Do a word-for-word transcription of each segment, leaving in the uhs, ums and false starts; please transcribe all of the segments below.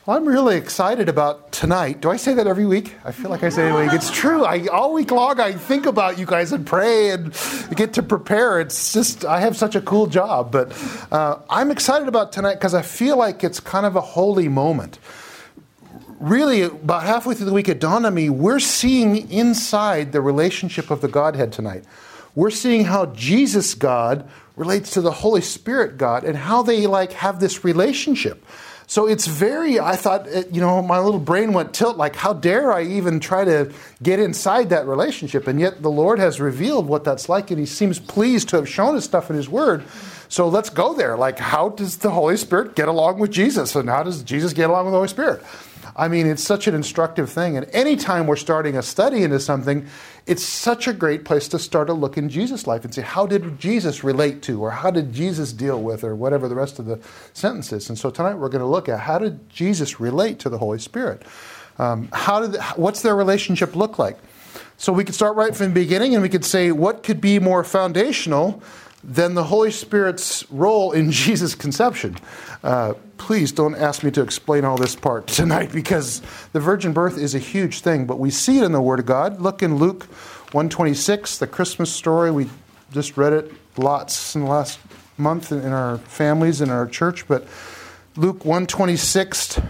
I'm really excited about tonight. Do I say that every week? I feel like I say it every week. It's true. I, all week long I think about you guys and pray and get to prepare. It's just, I have such a cool job. But uh, I'm excited about tonight because I feel like it's kind of a holy moment. Really, about halfway through the week, it dawned on me, we're seeing inside the relationship of the Godhead tonight. We're seeing how Jesus God relates to the Holy Spirit God and how they like have this relationship. So it's very, I thought, you know, my little brain went tilt, like how dare I even try to get inside that relationship? And yet the Lord has revealed what that's like, and he seems pleased to have shown us stuff in his word. So let's go there. Like, how does the Holy Spirit get along with Jesus? And how does Jesus get along with the Holy Spirit? I mean, it's such an instructive thing. And anytime we're starting a study into something, it's such a great place to start a look in Jesus' life and say, how did Jesus relate to, or how did Jesus deal with, or whatever the rest of the sentence is. And so tonight we're going to look at how did Jesus relate to the Holy Spirit? Um, how did, what's their relationship look like? So we could start right from the beginning and we could say, what could be more foundational than the Holy Spirit's role in Jesus' conception? Uh, please don't ask me to explain all this part tonight, because the virgin birth is a huge thing, but we see it in the Word of God. Look in Luke one twenty-six, the Christmas story. We just read it lots in the last month in our families, in our church, but Luke one twenty-six,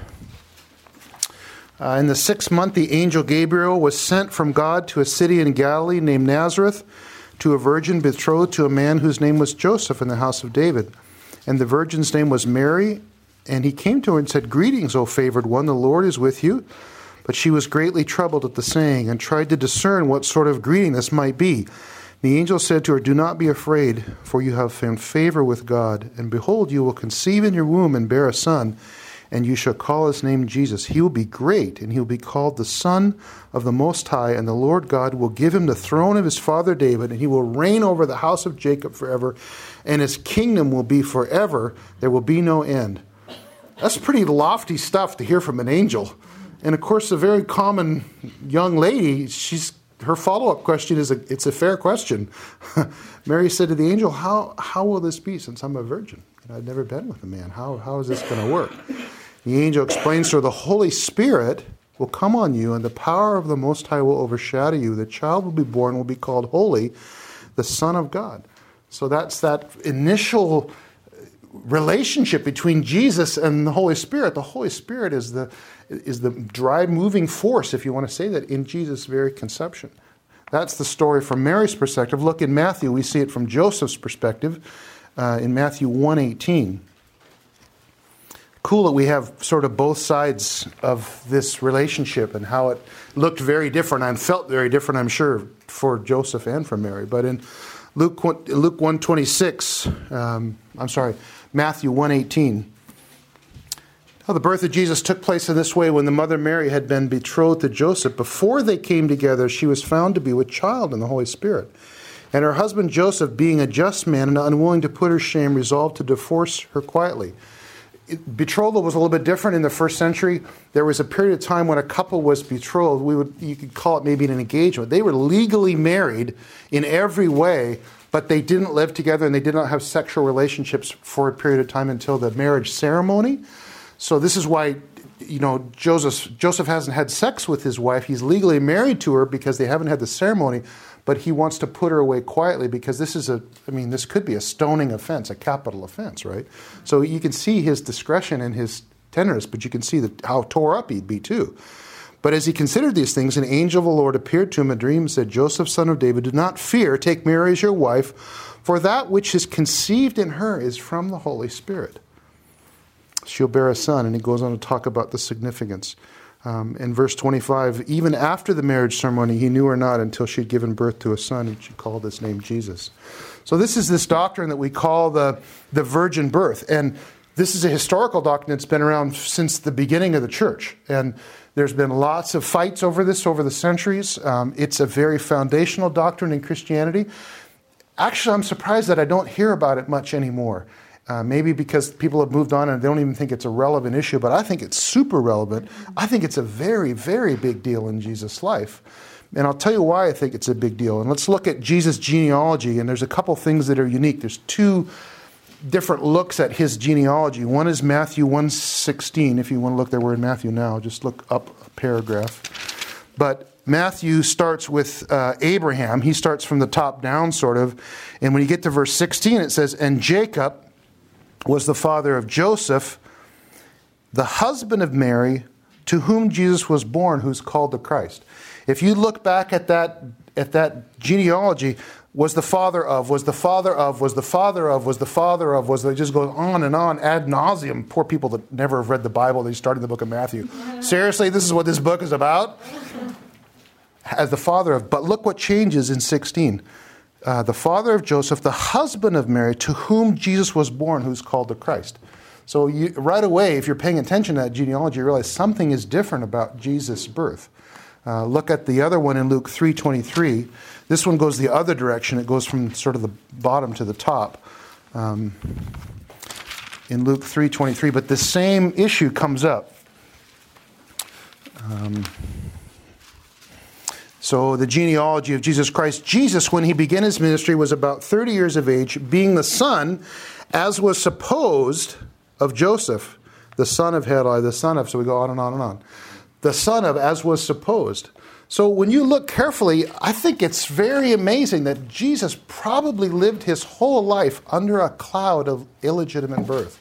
uh, in the sixth month, the angel Gabriel was sent from God to a city in Galilee named Nazareth, to a virgin betrothed to a man whose name was Joseph, in the house of David. And the virgin's name was Mary. And he came to her and said, "Greetings, O favored one, the Lord is with you." But she was greatly troubled at the saying, and tried to discern what sort of greeting this might be. The angel said to her, "Do not be afraid, for you have found favor with God. And behold, you will conceive in your womb and bear a son, and you shall call his name Jesus. He will be great, and he will be called the Son of the Most High, and the Lord God will give him the throne of his father David, and he will reign over the house of Jacob forever, and his kingdom will be forever. There will be no end." That's pretty lofty stuff to hear from an angel. And of course, a very common young lady, she's her follow-up question is, a, it's a fair question. Mary said to the angel, how, how will this be since I'm a virgin? I've never been with a man. How, how is this going to work? The angel explains to her, the Holy Spirit will come on you, and the power of the Most High will overshadow you. The child will be born, will be called Holy, the Son of God. So that's that initial relationship between Jesus and the Holy Spirit. The Holy Spirit is the is the drive moving force, if you want to say that, in Jesus' very conception. That's the story from Mary's perspective. Look in Matthew, we see it from Joseph's perspective. Uh, in Matthew one eighteen. Cool that we have sort of both sides of this relationship and how it looked very different and felt very different, I'm sure, for Joseph and for Mary. But in Luke Luke one twenty-six, um, I'm sorry, Matthew one eighteen. Now, the birth of Jesus took place in this way: when the mother Mary had been betrothed to Joseph, before they came together, she was found to be with child in the Holy Spirit. And her husband Joseph, being a just man and unwilling to put her to shame, resolved to divorce her quietly. It, betrothal was a little bit different in the first century. There was a period of time when a couple was betrothed. We would, you could call it maybe an engagement. They were legally married in every way, but they didn't live together and they did not have sexual relationships for a period of time until the marriage ceremony. So this is why, you know, Joseph, Joseph hasn't had sex with his wife. He's legally married to her because they haven't had the ceremony. But he wants to put her away quietly because this is a, I mean, this could be a stoning offense, a capital offense, right? So you can see his discretion and his tenderness, but you can see that how tore up he'd be too. But as he considered these things, an angel of the Lord appeared to him in a dream and said, "Joseph, son of David, do not fear, take Mary as your wife, for that which is conceived in her is from the Holy Spirit. She'll bear a son," and he goes on to talk about the significance. Um, in verse twenty-five, even after the marriage ceremony, he knew her not until she had given birth to a son, and she called his name Jesus. So this is this doctrine that we call the, the virgin birth. And this is a historical doctrine that's been around since the beginning of the church. And there's been lots of fights over this over the centuries. Um, it's a very foundational doctrine in Christianity. Actually, I'm surprised that I don't hear about it much anymore. Uh, maybe because people have moved on and they don't even think it's a relevant issue, but I think it's super relevant. I think it's a very, very big deal in Jesus' life. And I'll tell you why I think it's a big deal. And let's look at Jesus' genealogy, and there's a couple things that are unique. There's two different looks at his genealogy. One is Matthew one sixteen. If you want to look there, we're in Matthew now. Just look up a paragraph. But Matthew starts with uh, Abraham. He starts from the top down, sort of. And when you get to verse sixteen, it says, "And Jacob was the father of Joseph, the husband of Mary, to whom Jesus was born, who's called the Christ." If you look back at that at that genealogy, was the father of, was the father of, was the father of, was the father of, was, it just goes on and on ad nauseum. Poor people that never have read the Bible, they start in the book of Matthew. Seriously, this is what this book is about? As the father of, but look what changes in sixteen. Uh, the father of Joseph, the husband of Mary, to whom Jesus was born, who's called the Christ. So you, right away, if you're paying attention to that genealogy, you realize something is different about Jesus' birth. Uh, look at the other one in Luke three twenty-three. This one goes the other direction. It goes from sort of the bottom to the top um, in Luke three twenty-three. But the same issue comes up. Um, so the genealogy of Jesus Christ. Jesus, when he began his ministry, was about thirty years of age, being the son, as was supposed, of Joseph, the son of Heli, the son of, so we go on and on and on. The son of, as was supposed. So when you look carefully, I think it's very amazing that Jesus probably lived his whole life under a cloud of illegitimate birth.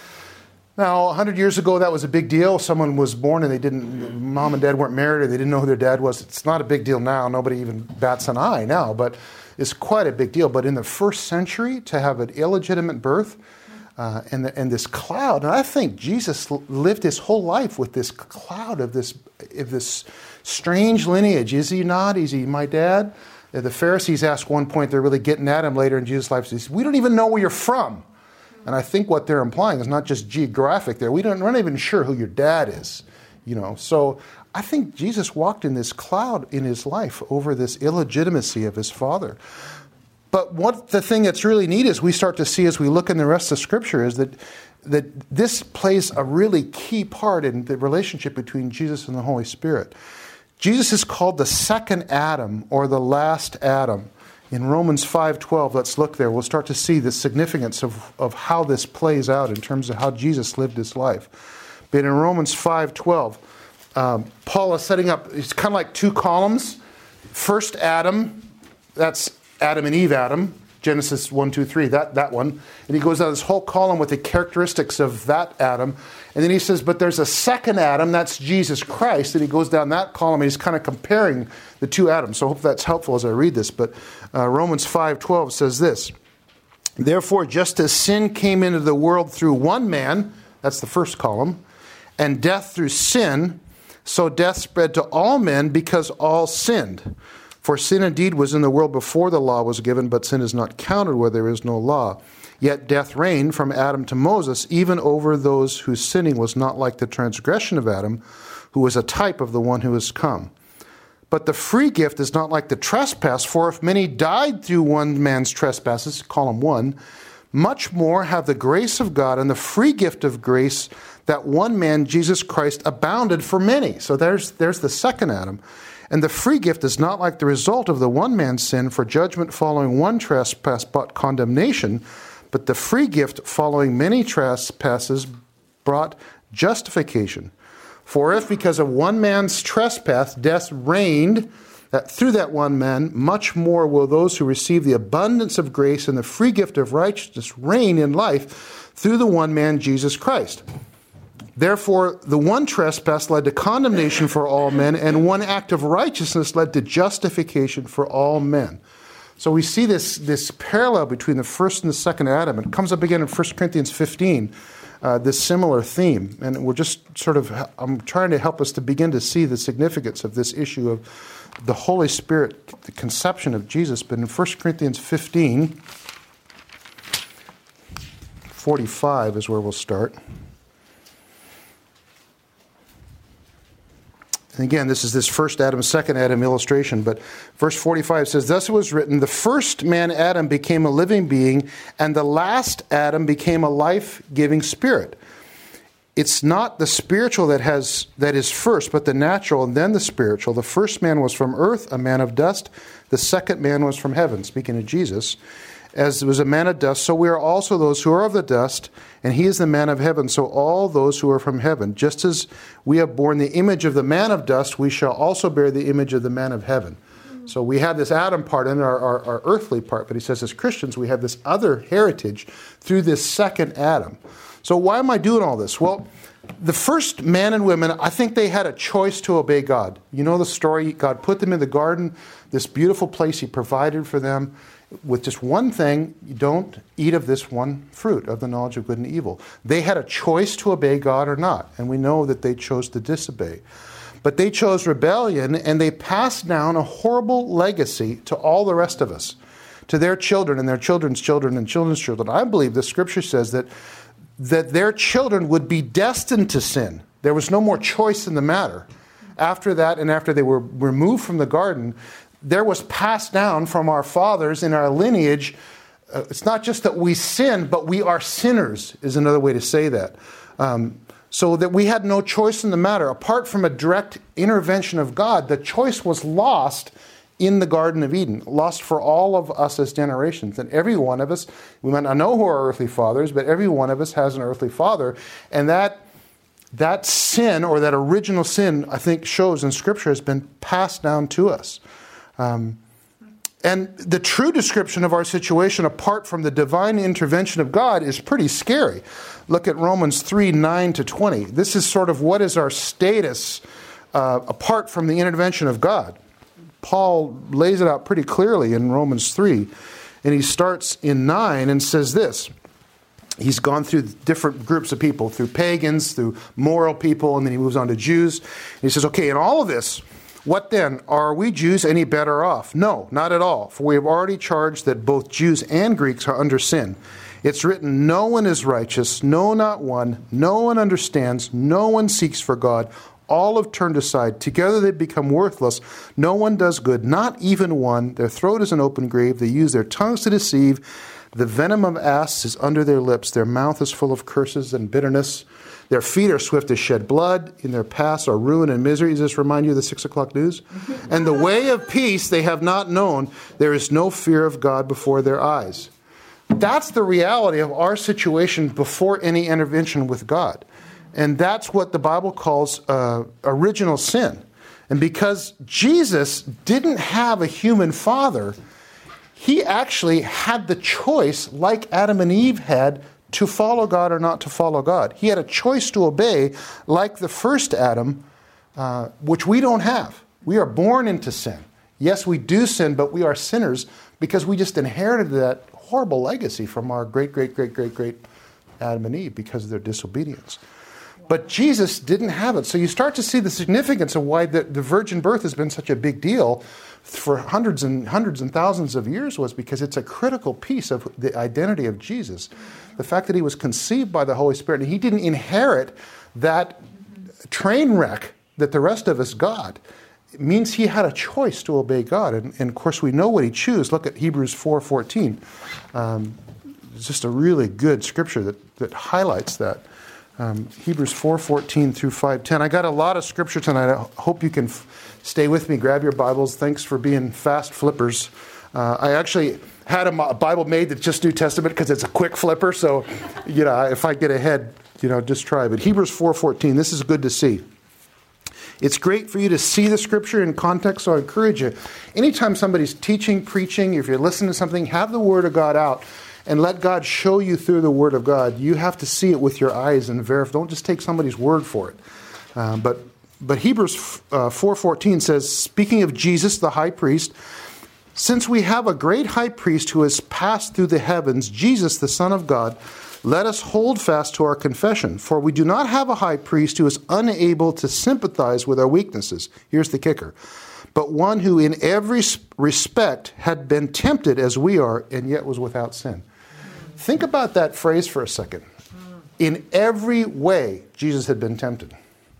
Now, a hundred years ago, that was a big deal. Someone was born and they didn't, mom and dad weren't married, or they didn't know who their dad was. It's not a big deal now. Nobody even bats an eye now, but it's quite a big deal. But in the first century, to have an illegitimate birth, Uh, and, the, and this cloud, and I think Jesus lived his whole life with this cloud of this of this strange lineage. Is he not? Is he my dad? The Pharisees ask one point, they're really getting at him later in Jesus' life, says, "We don't even know where you're from." And I think what they're implying is not just geographic there. We don't, we're not even sure who your dad is. You know, so I think Jesus walked in this cloud in his life over this illegitimacy of his father. But what the thing that's really neat is we start to see as we look in the rest of Scripture is that that this plays a really key part in the relationship between Jesus and the Holy Spirit. Jesus is called the second Adam, or the last Adam. In Romans five twelve, let's look there. We'll start to see the significance of, of how this plays out in terms of how Jesus lived his life. But in Romans five twelve, um, Paul is setting up, it's kind of like two columns. First Adam, that's Adam and Eve, Adam, Genesis one, two, three, that, that one. And he goes down this whole column with the characteristics of that Adam. And then he says, but there's a second Adam, that's Jesus Christ. And he goes down that column and he's kind of comparing the two Adams. So I hope that's helpful as I read this. But uh, Romans five twelve says this, "Therefore, just as sin came into the world through one man," that's the first column, "and death through sin, so death spread to all men because all sinned. For sin indeed was in the world before the law was given, but sin is not counted where there is no law. Yet death reigned from Adam to Moses, even over those whose sinning was not like the transgression of Adam, who was a type of the one who is come. But the free gift is not like the trespass, for if many died through one man's trespasses," column one, "much more have the grace of God and the free gift of grace that one man, Jesus Christ, abounded for many." So there's there's the second Adam. "And the free gift is not like the result of the one man's sin, for judgment following one trespass brought condemnation, but the free gift following many trespasses brought justification. For if because of one man's trespass death reigned, that through that one man, much more will those who receive the abundance of grace and the free gift of righteousness reign in life through the one man, Jesus Christ. Therefore, the one trespass led to condemnation for all men, and one act of righteousness led to justification for all men." So we see this, this parallel between the first and the second Adam. It comes up again in First Corinthians fifteen, uh, this similar theme. And we're just sort of, I'm trying to help us to begin to see the significance of this issue of the Holy Spirit, the conception of Jesus. But in First Corinthians fifteen, forty-five is where we'll start. And again, this is this first Adam, second Adam illustration. But verse forty-five says, "Thus it was written, the first man Adam became a living being, and the last Adam became a life-giving spirit. It's not the spiritual that has that is first, but the natural, and then the spiritual. The first man was from earth, a man of dust. The second man was from heaven," speaking of Jesus. as was a man of dust, so we are also those who are of the dust, and he is the man of heaven. So all those who are from heaven, just as we have borne the image of the man of dust, we shall also bear the image of the man of heaven. So we have this Adam part and our, our, our earthly part, but he says as Christians we have this other heritage through this second Adam. So why am I doing all this? Well, the first man and women, I think they had a choice to obey God. You know the story. God put them in the garden, this beautiful place he provided for them with just one thing: you don't eat of this one fruit of the knowledge of good and evil. They had a choice to obey God or not, and we know that they chose to disobey. But they chose rebellion, and they passed down a horrible legacy to all the rest of us, to their children and their children's children and children's children. I believe the scripture says that, that their children would be destined to sin. There was no more choice in the matter. After that, and after they were removed from the garden, there was passed down from our fathers in our lineage. Uh, it's not just that we sin, but we are sinners, is another way to say that. Um, So that we had no choice in the matter. Apart from a direct intervention of God, the choice was lost in the Garden of Eden, lost for all of us as generations. And every one of us, we might not know who our earthly father is, but every one of us has an earthly father. And that, that sin, or that original sin, I think shows in Scripture, has been passed down to us. Um, and the true description of our situation, apart from the divine intervention of God, is pretty scary. Look at Romans three, nine to twenty. This is sort of what is our status uh, apart from the intervention of God. Paul lays it out pretty clearly in Romans three. And he starts in nine and says this. He's gone through different groups of people, through pagans, through moral people, and then he moves on to Jews. And he says, okay, in all of this, what then? Are we Jews any better off? No, not at all. For we have already charged that both Jews and Greeks are under sin. It's written, no one is righteous, no, not one. No one understands, no one seeks for God. All have turned aside. Together they become worthless. No one does good, not even one. Their throat is an open grave. They use their tongues to deceive. The venom of asps is under their lips. Their mouth is full of curses and bitterness. Their feet are swift to shed blood. In their paths are ruin and misery. Does this remind you of the six o'clock news? And the way of peace they have not known. There is no fear of God before their eyes. That's the reality of our situation before any intervention with God. And that's what the Bible calls uh, original sin. And because Jesus didn't have a human father, he actually had the choice, like Adam and Eve had, to follow God or not to follow God. He had a choice to obey, like the first Adam, uh, which we don't have. We are born into sin. Yes, we do sin, but we are sinners because we just inherited that horrible legacy from our great, great, great, great, great Adam and Eve because of their disobedience. But Jesus didn't have it. So you start to see the significance of why the, the virgin birth has been such a big deal for hundreds and hundreds and thousands of years, was because it's a critical piece of the identity of Jesus. The fact that he was conceived by the Holy Spirit and he didn't inherit that train wreck that the rest of us got. It means he had a choice to obey God. And, and of course, we know what he chose. Look at Hebrews four fourteen. Um, it's just a really good scripture that, that highlights that. Um, Hebrews four fourteen through five ten. I got a lot of scripture tonight. I hope you can f- stay with me. Grab your Bibles. Thanks for being fast flippers. Uh, I actually had a, a Bible made that's just New Testament because it's a quick flipper. So, you know, if I get ahead, you know, just try. But Hebrews four fourteen, this is good to see. It's great for you to see the scripture in context, so I encourage you. Anytime somebody's teaching, preaching, if you're listening to something, have the Word of God out and let God show you through the Word of God. You have to see it with your eyes and verify. Don't just take somebody's word for it. Uh, but but Hebrews uh, four fourteen says, speaking of Jesus, the high priest, since we have a great high priest who has passed through the heavens, Jesus, the Son of God, let us hold fast to our confession, for we do not have a high priest who is unable to sympathize with our weaknesses. Here's the kicker. But one who in every respect had been tempted as we are, and yet was without sin. Think about that phrase for a second. In every way, Jesus had been tempted.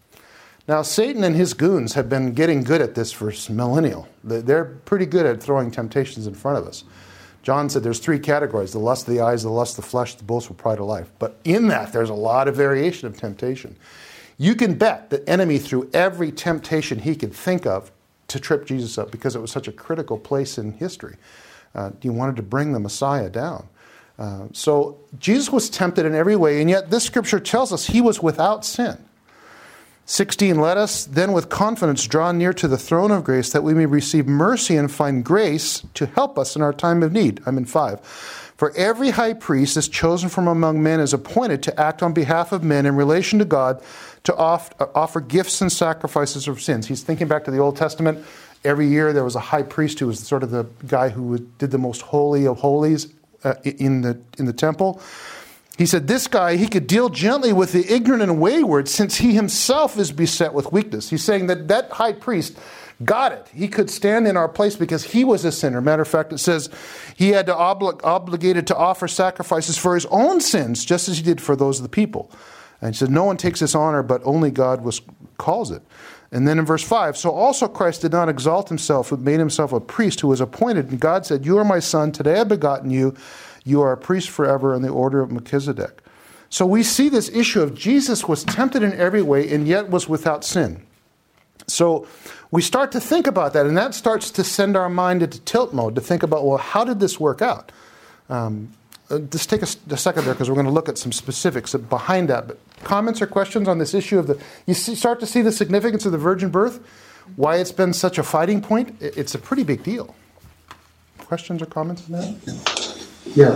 Now, Satan and his goons have been getting good at this for millennial. They're pretty good at throwing temptations in front of us. John said there's three categories: the lust of the eyes, the lust of the flesh, the boastful pride of life. But in that, there's a lot of variation of temptation. You can bet the enemy threw every temptation he could think of to trip Jesus up because it was such a critical place in history. Uh, he wanted to bring the Messiah down. Uh, so Jesus was tempted in every way, and yet this scripture tells us he was without sin. sixteen, let us then with confidence draw near to the throne of grace that we may receive mercy and find grace to help us in our time of need. I'm in five. For every high priest is chosen from among men is appointed to act on behalf of men in relation to God, to off, uh, offer gifts and sacrifices of sins. He's thinking back to the Old Testament. Every year there was a high priest who was sort of the guy who did the most holy of holies uh, in the in the temple. He said, this guy, he could deal gently with the ignorant and wayward since he himself is beset with weakness. He's saying that that high priest got it. He could stand in our place because he was a sinner. Matter of fact, it says he had to obli- obligated to offer sacrifices for his own sins, just as he did for those of the people. And he said, no one takes this honor, but only God was calls it. And then in verse five, so also Christ did not exalt himself, but made himself a priest who was appointed. And God said, you are my son, today I have begotten you. You are a priest forever in the order of Melchizedek. So we see this issue of Jesus was tempted in every way and yet was without sin. So we start to think about that, and that starts to send our mind into tilt mode to think about, well, how did this work out? Um, uh, just take a, a second there because we're going to look at some specifics behind that. But comments or questions on this issue of the, you see, start to see the significance of the virgin birth, why it's been such a fighting point? It's a pretty big deal. Questions or comments on that? Yeah.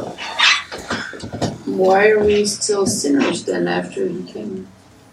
Why are we still sinners then after he came?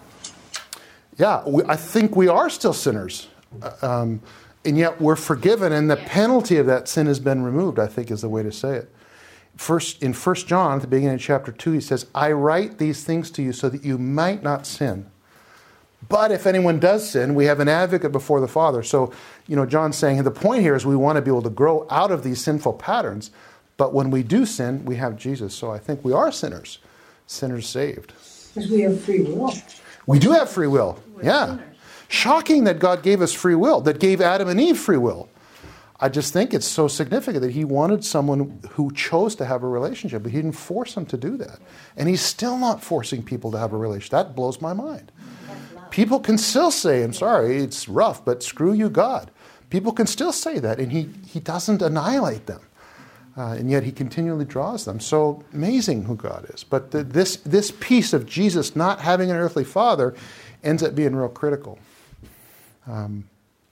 Yeah, we, I think we are still sinners. Um, and yet we're forgiven, and the penalty of that sin has been removed, I think is the way to say it. First, in First John, at the beginning of chapter two, he says, I write these things to you so that you might not sin. But if anyone does sin, we have an advocate before the Father. So, you know, John's saying the point here is we want to be able to grow out of these sinful patterns. But when we do sin, we have Jesus. So I think we are sinners, sinners saved. Because we have free will. We do have free will. We're yeah. sinners. Shocking that God gave us free will, that gave Adam and Eve free will. I just think it's so significant that he wanted someone who chose to have a relationship, but he didn't force them to do that. And he's still not forcing people to have a relationship. That blows my mind. People can still say, I'm sorry, it's rough, but screw you, God. People can still say that, and he, he doesn't annihilate them. Uh, and yet he continually draws them. So amazing who God is. But the, this this piece of Jesus not having an earthly father ends up being real critical. Um,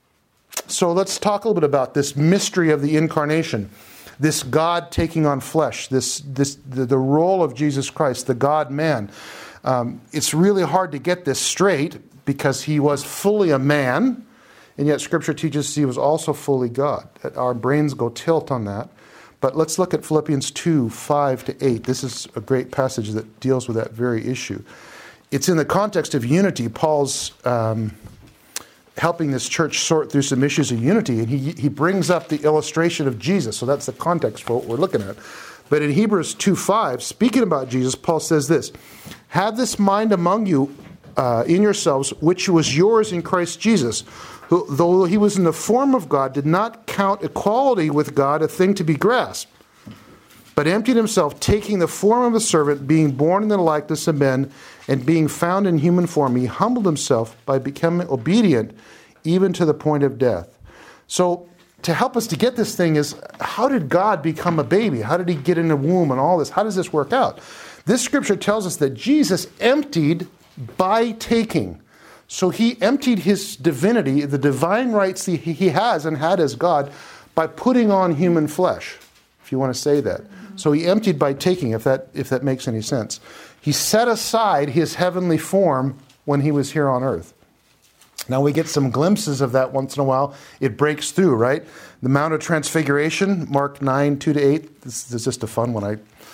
so let's talk a little bit about this mystery of the incarnation, this God taking on flesh, this this the, the role of Jesus Christ, the God-man. Um, it's really hard to get this straight because he was fully a man, and yet Scripture teaches he was also fully God. Our brains go tilt on that. But let's look at Philippians two, five to eight. This is a great passage that deals with that very issue. It's in the context of unity. Paul's um, helping this church sort through some issues of unity, and he, he brings up the illustration of Jesus. So that's the context for what we're looking at. But in Hebrews two, five, speaking about Jesus, Paul says this, have this mind among you uh, in yourselves, which was yours in Christ Jesus, who, though he was in the form of God, did not count equality with God a thing to be grasped, but emptied himself, taking the form of a servant, being born in the likeness of men, and being found in human form, he humbled himself by becoming obedient even to the point of death. So to help us to get this thing is, how did God become a baby? How did he get in the womb and all this? How does this work out? This scripture tells us that Jesus emptied by taking. So he emptied his divinity, the divine rights he has and had as God, by putting on human flesh, if you want to say that. So he emptied by taking, if that if that makes any sense. He set aside his heavenly form when he was here on earth. Now we get some glimpses of that once in a while. It breaks through, right? The Mount of Transfiguration, Mark nine, two to eight. This is just a fun one. I,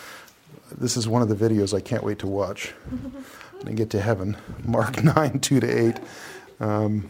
this is one of the videos I can't wait to watch. And get to heaven. Mark nine, two to eight. Um,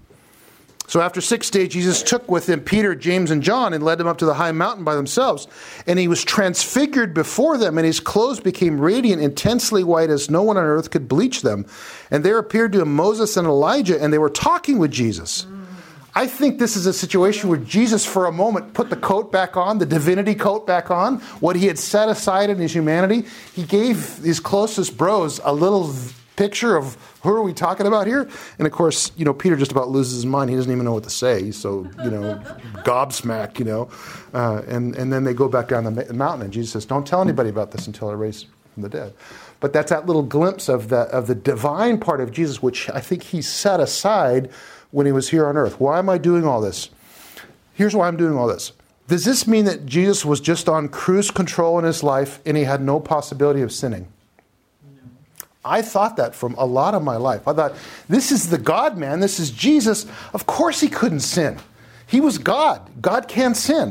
so after six days, Jesus took with him Peter, James, and John and led them up to the high mountain by themselves. And he was transfigured before them, and his clothes became radiant, intensely white, as no one on earth could bleach them. And there appeared to him Moses and Elijah, and they were talking with Jesus. I think this is a situation where Jesus, for a moment, put the coat back on, the divinity coat back on, what he had set aside in his humanity. He gave his closest bros a little picture of who are we talking about here? And of course, you know, Peter just about loses his mind. He doesn't even know what to say. He's so, you know, gobsmacked, you know. Uh, and, and then they go back down the mountain, and Jesus says, don't tell anybody about this until I raise from the dead. But that's that little glimpse of the of the divine part of Jesus, which I think he set aside when he was here on earth. Why am I doing all this? Here's why I'm doing all this. Does this mean that Jesus was just on cruise control in his life and he had no possibility of sinning? No. I thought that from a lot of my life. I thought, this is the God-man, this is Jesus. Of course he couldn't sin. He was God. God can't sin.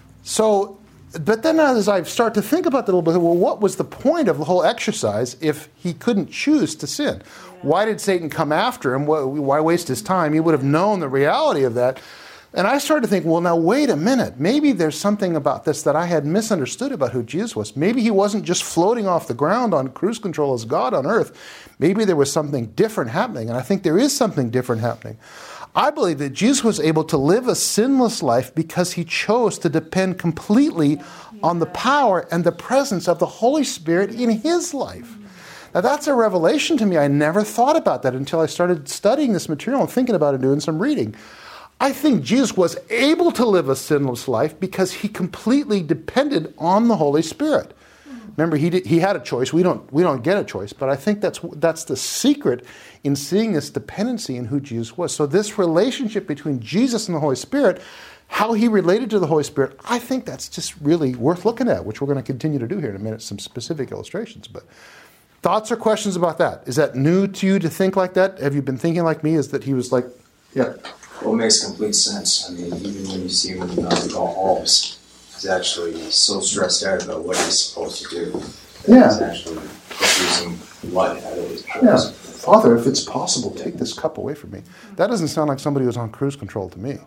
So, but then as I start to think about that a little bit, well, what was the point of the whole exercise if he couldn't choose to sin? Yeah. Why did Satan come after him? Why waste his time? He would have known the reality of that. And I started to think, well, now wait a minute. Maybe there's something about this that I had misunderstood about who Jesus was. Maybe he wasn't just floating off the ground on cruise control as God on earth. Maybe there was something different happening. And I think there is something different happening. I believe that Jesus was able to live a sinless life because he chose to depend completely on the power and the presence of the Holy Spirit in his life. Now that's a revelation to me. I never thought about that until I started studying this material and thinking about it, doing some reading. I think Jesus was able to live a sinless life because he completely depended on the Holy Spirit. Remember, he did, he had a choice. We don't we don't get a choice, but I think that's that's the secret in seeing this dependency in who Jesus was. So this relationship between Jesus and the Holy Spirit, how he related to the Holy Spirit, I think that's just really worth looking at, which we're going to continue to do here in a minute, some specific illustrations. But thoughts or questions about that? Is that new to you to think like that? Have you been thinking like me? Is that he was like, yeah. Well, it makes complete sense. I mean, even when you see him in the alcohol halls, he's actually so stressed out about what he's supposed to do. Yeah. He's actually refusing blood out of his pores. Yeah. Father, if it's possible, take this cup away from me. That doesn't sound like somebody who's on cruise control to me.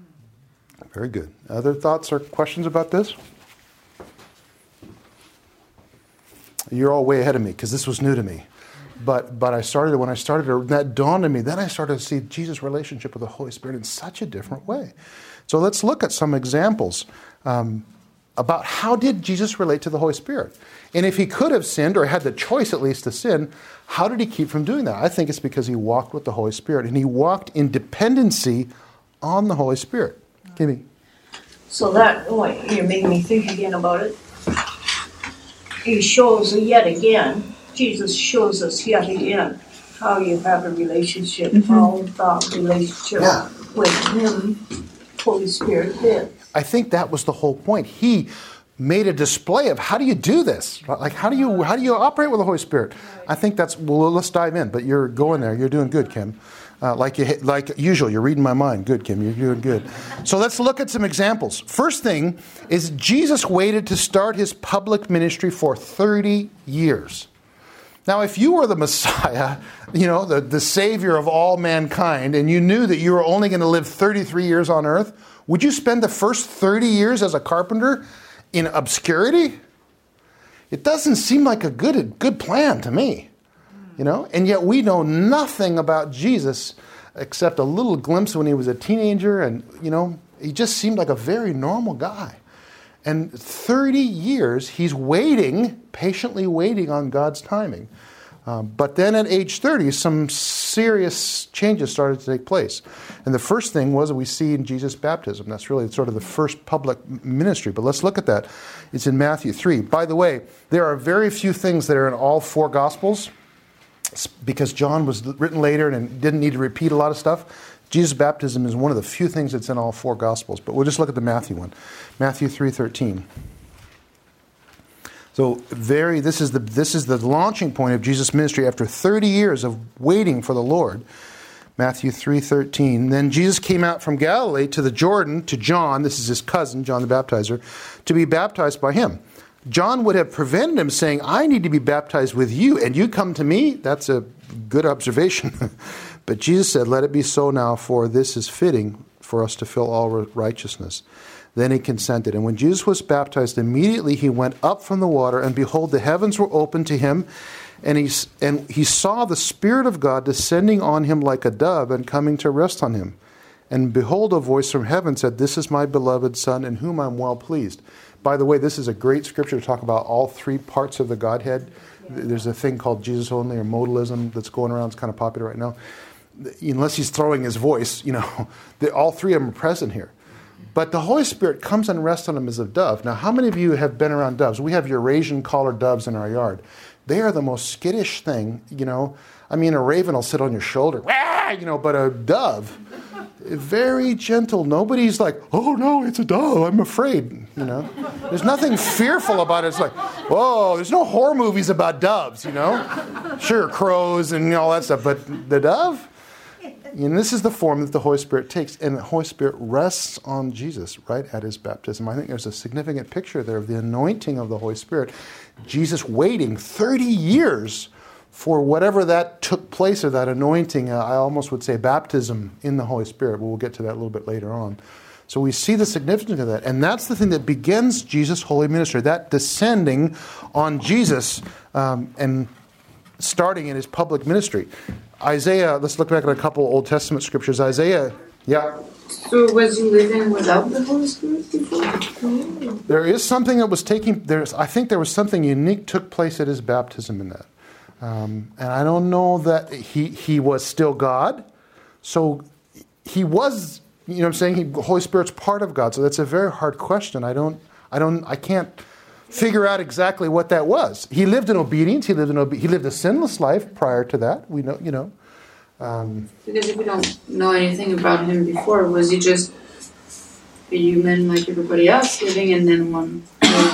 Very good. Other thoughts or questions about this? You're all way ahead of me because this was new to me. But but I started, when I started, that dawned on me, then I started to see Jesus' relationship with the Holy Spirit in such a different way. So let's look at some examples um, about how did Jesus relate to the Holy Spirit. And if he could have sinned, or had the choice at least to sin, how did he keep from doing that? I think it's because he walked with the Holy Spirit, and he walked in dependency on the Holy Spirit. Kimmy. So that, oh, you're making me think again about it. He shows yet again, Jesus shows us yet again how you have a relationship, mm-hmm. how the relationship yeah. with him, Holy Spirit did. I think that was the whole point. He made a display of how do you do this? Like how do you how do you operate with the Holy Spirit? I think that's, well, let's dive in. But you're going there. You're doing good, Kim. Uh, like you like usual, you're reading my mind. Good, Kim. You're doing good. So let's look at some examples. First thing is Jesus waited to start his public ministry for thirty years. Now, if you were the Messiah, you know, the, the Savior of all mankind, and you knew that you were only going to live thirty-three years on earth, would you spend the first thirty years as a carpenter in obscurity? It doesn't seem like a good, good plan to me, you know? And yet we know nothing about Jesus except a little glimpse when he was a teenager, and, you know, he just seemed like a very normal guy. And thirty years, he's waiting, patiently waiting on God's timing. Um, but then at age thirty, some serious changes started to take place. And the first thing was we see in Jesus' baptism. That's really sort of the first public ministry. But let's look at that. It's in Matthew three. By the way, there are very few things that are in all four Gospels because John was written later and didn't need to repeat a lot of stuff. Jesus' baptism is one of the few things that's in all four Gospels. But we'll just look at the Matthew one. Matthew three thirteen. So very this is the this is the launching point of Jesus' ministry after thirty years of waiting for the Lord. Matthew three thirteen. Then Jesus came out from Galilee to the Jordan to John, this is his cousin, John the Baptizer, to be baptized by him. John would have prevented him, saying, I need to be baptized with you, and you come to me? That's a good observation. But Jesus said, let it be so now, for this is fitting for us to fill all righteousness. Then he consented. And when Jesus was baptized, immediately he went up from the water, and behold, the heavens were opened to him, and he, and he saw the Spirit of God descending on him like a dove and coming to rest on him. And behold, a voice from heaven said, this is my beloved Son, in whom I'm well pleased. By the way, this is a great scripture to talk about all three parts of the Godhead. There's a thing called Jesus only or modalism that's going around. It's kind of popular right now. Unless he's throwing his voice, you know, all three of them are present here. But the Holy Spirit comes and rests on him as a dove. Now, how many of you have been around doves? We have Eurasian collared doves in our yard. They are the most skittish thing, you know. I mean, a raven will sit on your shoulder, you know, but a dove, very gentle. Nobody's like, oh, no, it's a dove. I'm afraid, you know. There's nothing fearful about it. It's like, whoa, there's no horror movies about doves, you know. Sure, crows and all that stuff, but the dove? And this is the form that the Holy Spirit takes, and the Holy Spirit rests on Jesus right at his baptism. I think there's a significant picture there of the anointing of the Holy Spirit. Jesus waiting thirty years for whatever that took place, or that anointing, uh, I almost would say baptism in the Holy Spirit. But we'll get to that a little bit later on. So we see the significance of that. And that's the thing that begins Jesus' holy ministry, that descending on Jesus um, and starting in his public ministry. Isaiah, let's look back at a couple Old Testament scriptures. Isaiah, yeah. So was he living without the Holy Spirit before? There is something that was taking, there's, I think there was something unique took place at his baptism in that. Um, and I don't know that he, he was still God. So he was, you know what I'm saying, he, the Holy Spirit's part of God. So that's a very hard question. I don't, I don't, I can't figure out exactly what that was. He lived in obedience. He lived in obe- he lived a sinless life prior to that. We know, you know. Um, Because if we don't know anything about him before, was he just a human like everybody else living in then one?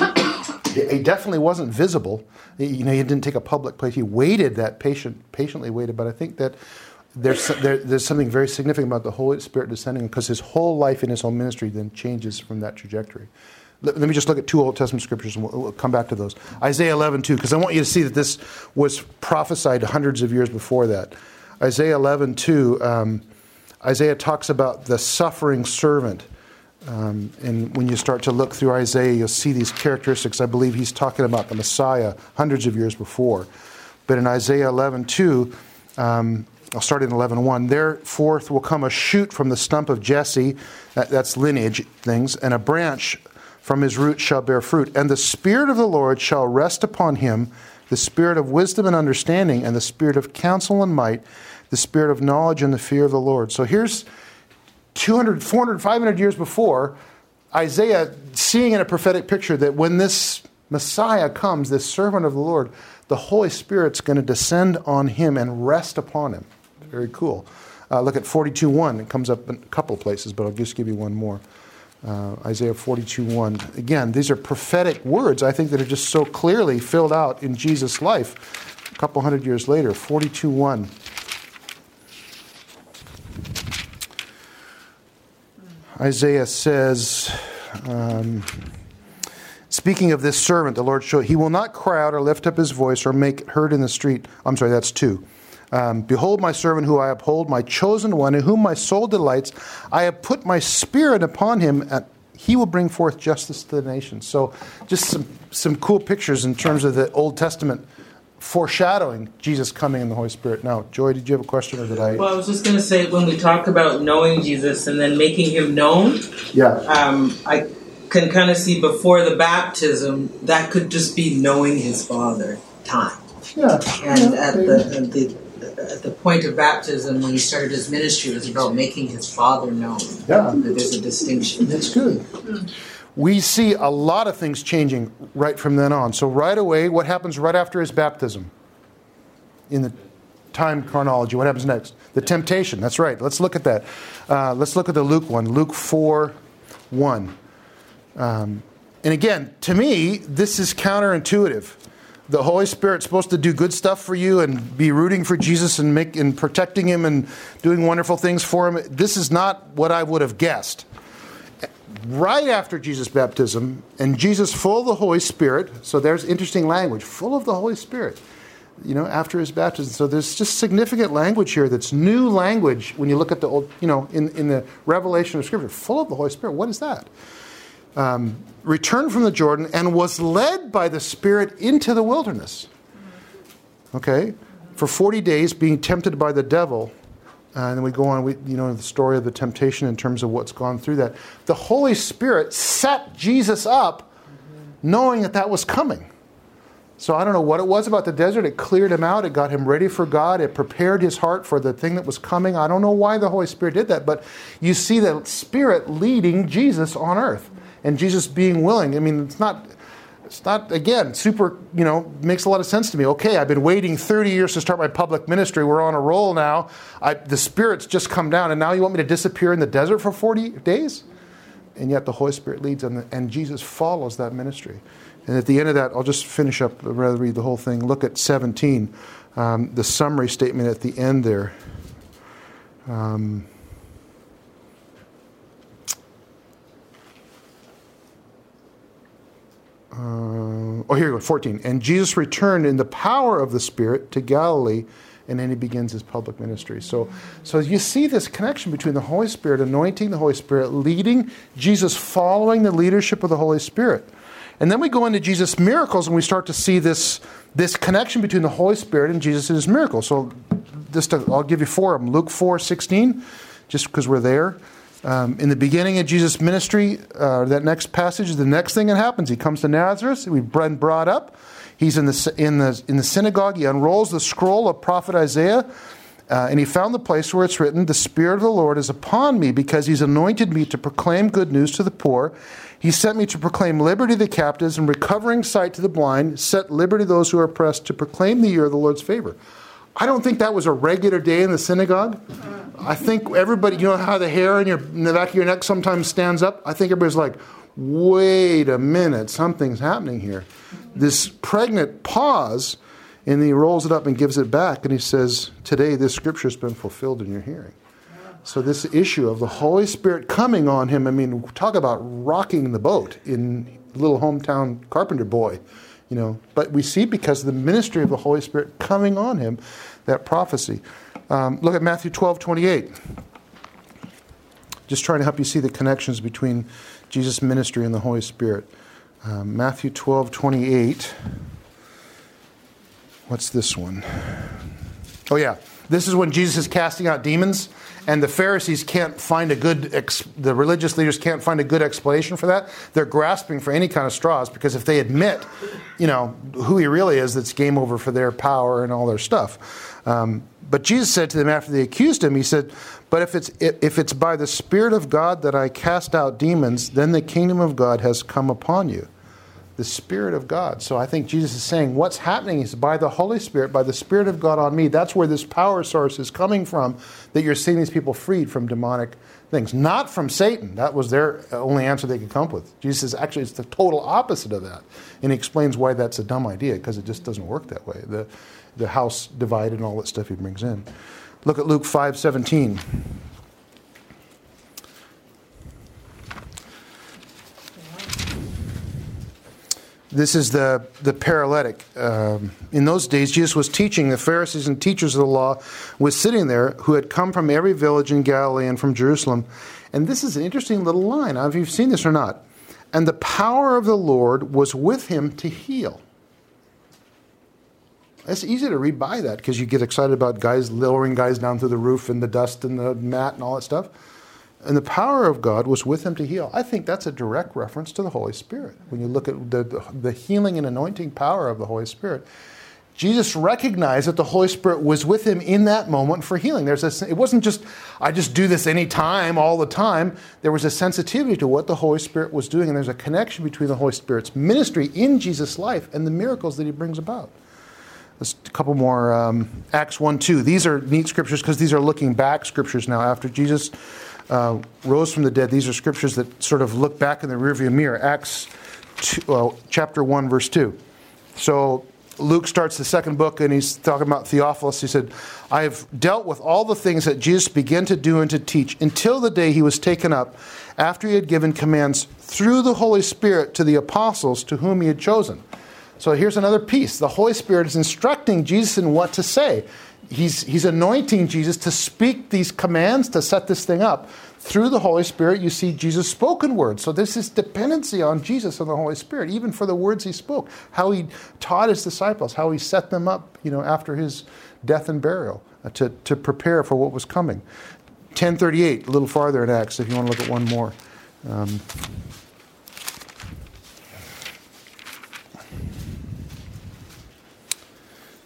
he definitely wasn't visible. You know, he didn't take a public place. He waited that patient, patiently waited. But I think that there's there, there's something very significant about the Holy Spirit descending, because his whole life in his whole ministry then changes from that trajectory. Let me just look at two Old Testament scriptures, and we'll, we'll come back to those. Isaiah eleven two, because I want you to see that this was prophesied hundreds of years before that. Isaiah eleven two, um, Isaiah talks about the suffering servant. Um, and when you start to look through Isaiah, you'll see these characteristics. I believe he's talking about the Messiah hundreds of years before. But in Isaiah eleven two, um, I'll start in eleven one. Therefore will come a shoot from the stump of Jesse, that, that's lineage things, and a branch from his root shall bear fruit. And the Spirit of the Lord shall rest upon him, the Spirit of wisdom and understanding, and the Spirit of counsel and might, the Spirit of knowledge and the fear of the Lord. So here's two hundred, four hundred, five hundred years before, Isaiah seeing in a prophetic picture that when this Messiah comes, this servant of the Lord, the Holy Spirit's going to descend on him and rest upon him. Very cool. Uh, look at forty-two one. It comes up in a couple of places, but I'll just give you one more. Uh, Isaiah forty-two one. Again, these are prophetic words, I think, that are just so clearly filled out in Jesus' life a couple hundred years later. forty-two one. Isaiah says, um, speaking of this servant, the Lord showed, he will not cry out or lift up his voice or make it heard in the street. I'm sorry, that's two. Um, Behold my servant who I uphold, my chosen one, in whom my soul delights. I have put my spirit upon him, and he will bring forth justice to the nations. So just some, some cool pictures in terms of the Old Testament foreshadowing Jesus coming in the Holy Spirit. Now, Joy, did you have a question, or did I? Well, I was just going to say, when we talk about knowing Jesus and then making him known, yeah, um, I can kind of see before the baptism, that could just be knowing his Father time. Yeah. And yeah, at the, at the at the point of baptism, when he started his ministry, it was about making his Father known. Yeah. That there's a distinction. That's good. We see a lot of things changing right from then on. So right away, what happens right after his baptism? In the time chronology, what happens next? The temptation. That's right. Let's look at that. Uh, let's look at the Luke one. Luke four one. Um, and again, to me, this is counterintuitive. The Holy Spirit's supposed to do good stuff for you and be rooting for Jesus and make and protecting him and doing wonderful things for him. This is not what I would have guessed. Right after Jesus' baptism, and Jesus full of the Holy Spirit, so there's interesting language, full of the Holy Spirit, you know, after his baptism. So there's just significant language here that's new language when you look at the old, you know, in, in the revelation of Scripture, full of the Holy Spirit. What is that? Um, returned from the Jordan and was led by the Spirit into the wilderness. Okay? For forty days being tempted by the devil. Uh, and then we go on, we, you know, the story of the temptation in terms of what's gone through that. The Holy Spirit set Jesus up knowing that that was coming. So I don't know what it was about the desert. It cleared him out. It got him ready for God. It prepared his heart for the thing that was coming. I don't know why the Holy Spirit did that, but you see the Spirit leading Jesus on earth and Jesus being willing. I mean, it's not, it's not again, super, you know, makes a lot of sense to me. Okay, I've been waiting thirty years to start my public ministry. We're on a roll now. I, the Spirit's just come down, and now you want me to disappear in the desert for forty days? And yet the Holy Spirit leads, and, and Jesus follows that ministry. And at the end of that, I'll just finish up, rather read the whole thing. Look at seventeen, um, the summary statement at the end there. Um, uh, oh, here we go, fourteen. And Jesus returned in the power of the Spirit to Galilee, and then he begins his public ministry. So, so you see this connection between the Holy Spirit anointing the Holy Spirit, leading, Jesus following the leadership of the Holy Spirit. And then we go into Jesus' miracles, and we start to see this, this connection between the Holy Spirit and Jesus and his miracles. So just to, I'll give you four of them. Luke four sixteen, just because we're there. Um, in the beginning of Jesus' ministry, uh, that next passage, the next thing that happens, he comes to Nazareth. We've been brought up. He's in the in the in the synagogue. He unrolls the scroll of prophet Isaiah, uh, and he found the place where it's written, "The Spirit of the Lord is upon me, because he's anointed me to proclaim good news to the poor. He sent me to proclaim liberty to the captives and recovering sight to the blind, set liberty to those who are oppressed, to proclaim the year of the Lord's favor." I don't think that was a regular day in the synagogue. I think everybody, you know how the hair in, your, in the back of your neck sometimes stands up? I think everybody's like, wait a minute, something's happening here. This pregnant pause, and he rolls it up and gives it back, and he says, today this scripture has been fulfilled in your hearing. So this issue of the Holy Spirit coming on him, I mean, talk about rocking the boat in little hometown carpenter boy, you know. But we see because of the ministry of the Holy Spirit coming on him, that prophecy. Um, look at Matthew twelve twenty-eight. Just trying to help you see the connections between Jesus' ministry and the Holy Spirit. Um, Matthew twelve twenty-eight. What's this one? Oh yeah, this is when Jesus is casting out demons, and the Pharisees can't find a good, ex- the religious leaders can't find a good explanation for that. They're grasping for any kind of straws, because if they admit, you know, who he really is, it's game over for their power and all their stuff. Um, but Jesus said to them after they accused him, he said, "But if it's if it's by the Spirit of God that I cast out demons, then the kingdom of God has come upon you." The Spirit of God. So I think Jesus is saying what's happening is by the Holy Spirit, by the Spirit of God on me. That's where this power source is coming from, that you're seeing these people freed from demonic things. Not from Satan. That was their only answer they could come up with. Jesus says actually it's the total opposite of that. And he explains why that's a dumb idea, because it just doesn't work that way. The, the house divided and all that stuff he brings in. Look at Luke five seventeen. This is the, the paralytic. Um, in those days, Jesus was teaching. The Pharisees and teachers of the law was sitting there, who had come from every village in Galilee and from Jerusalem. And this is an interesting little line. I don't know if you've seen this or not. And the power of the Lord was with him to heal. It's easy to read by that, because you get excited about guys lowering guys down through the roof and the dust and the mat and all that stuff. And the power of God was with him to heal. I think that's a direct reference to the Holy Spirit. When you look at the, the, the healing and anointing power of the Holy Spirit, Jesus recognized that the Holy Spirit was with him in that moment for healing. There's a, it wasn't just, I just do this any time, all the time. There was a sensitivity to what the Holy Spirit was doing, and there's a connection between the Holy Spirit's ministry in Jesus' life and the miracles that he brings about. Let's a couple more. Um, Acts one two. These are neat scriptures, because these are looking back scriptures now. After Jesus Uh, rose from the dead. These are scriptures that sort of look back in the rearview mirror. Acts two, well, chapter one, verse two. So Luke starts the second book, and he's talking about Theophilus. He said, "I have dealt with all the things that Jesus began to do and to teach until the day he was taken up, after he had given commands through the Holy Spirit to the apostles to whom he had chosen." So here's another piece. The Holy Spirit is instructing Jesus in what to say. He's, he's anointing Jesus to speak these commands, to set this thing up. Through the Holy Spirit, you see Jesus' spoken words. So this is dependency on Jesus and the Holy Spirit, even for the words he spoke, how he taught his disciples, how he set them up, you know, after his death and burial, uh, to, to prepare for what was coming. ten thirty-eight, a little farther in Acts, if you want to look at one more. Um,